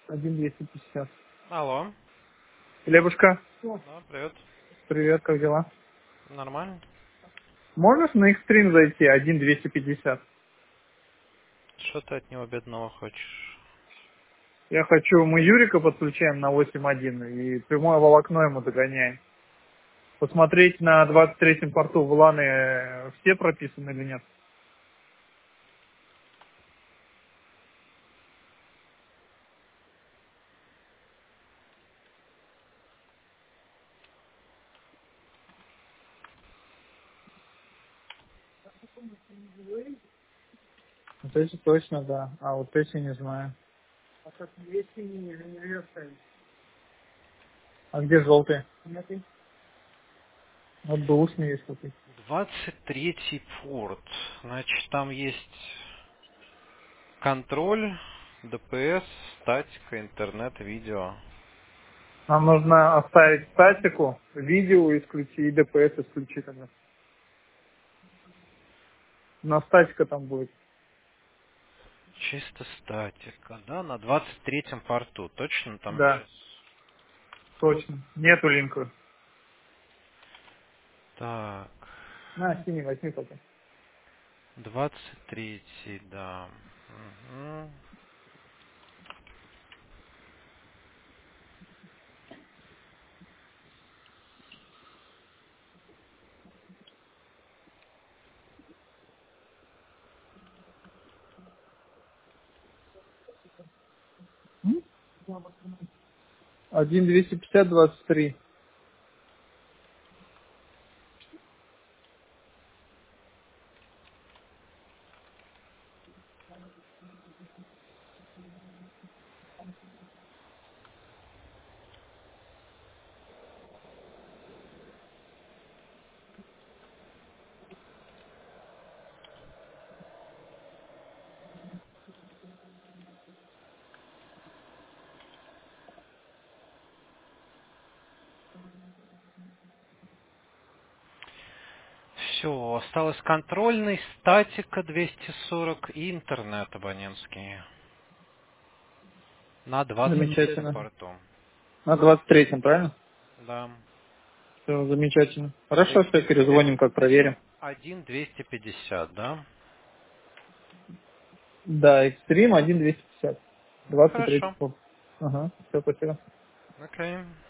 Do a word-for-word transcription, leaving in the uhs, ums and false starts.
один двести пятьдесят. Алло. Лебушка, Да, привет. привет, как дела? Нормально? Можешь на экстрим зайти один двести пятьдесят? Что ты от него бедного хочешь? Я хочу, мы Юрика подключаем на восемь один и прямое волокно ему догоняем. Посмотреть на двадцать третьем порту в Ланы э, все прописаны или нет? Вот эти точно, да. А вот эти не знаю. А где желтые? Вот бэушный есть какой-то. двадцать третий порт. Значит, там есть контроль, ДПС, статика, интернет, видео. Нам нужно оставить статику, видео исключить и ДПС исключить тогда. Но статика там будет. Чисто статика, да? На двадцать третьем порту. Точно там Да, без... точно. Нету линка. Так. На, синий возьми пока. двадцать третий, да. Мгм. один двести пятьдесят двадцать три. Все, осталось контрольный, статика двести сорок и интернет абонентский. На двадцать третьем Замечательно. порту. На двадцать третьем, правильно? Да. Все, замечательно. Хорошо, Э- что перезвоним, как проверим. Экстрим один двести пятьдесят, да? Да, экстрим один двести пятьдесят. Ну, двадцать третий хорошо. пол. Ага, все, спасибо. Окей.